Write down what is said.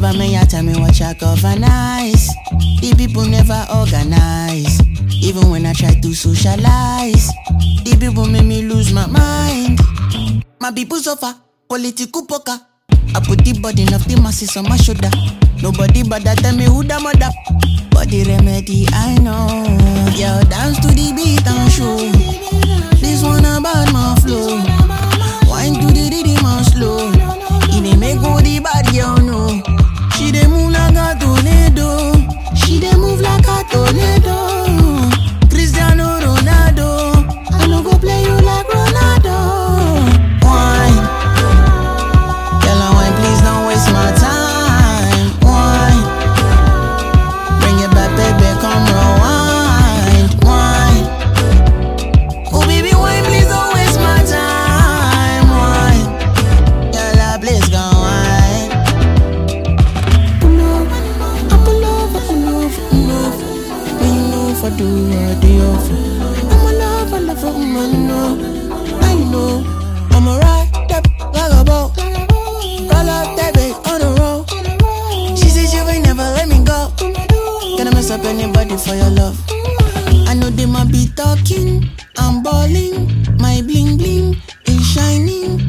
over me, ya tell me what you cover nice. The people never organize. Even when I try to socialize, the people make me lose my mind. My people suffer, political poker. I put the burden of the masses on my shoulder. Nobody but that tell me who the mother. But the remedy I know. Yo, dance to the beat and show. This one about my flow. Wine to the rhythm and slow. It dey make all the bad girl know. She dey move like a tornado. She dey move like a tornado. Cristiano Ronaldo, I no go play you like Ronaldo. Wine, girl, wine, please don't waste my time. Wine, bring it back, baby, come rewind. Wine, oh baby, wine, please don't waste my time. Wine, girl, please go wine. Pull up, I pull up, I pull up, pull up. When you know if I do, I do offer. I'm a love, I love, I know. I'm a ride up like a boat. Roll up that big on the road. She said you ain't never let me go. Gonna mess up anybody for your love. I know they might be talking, I'm balling. My bling bling is shining.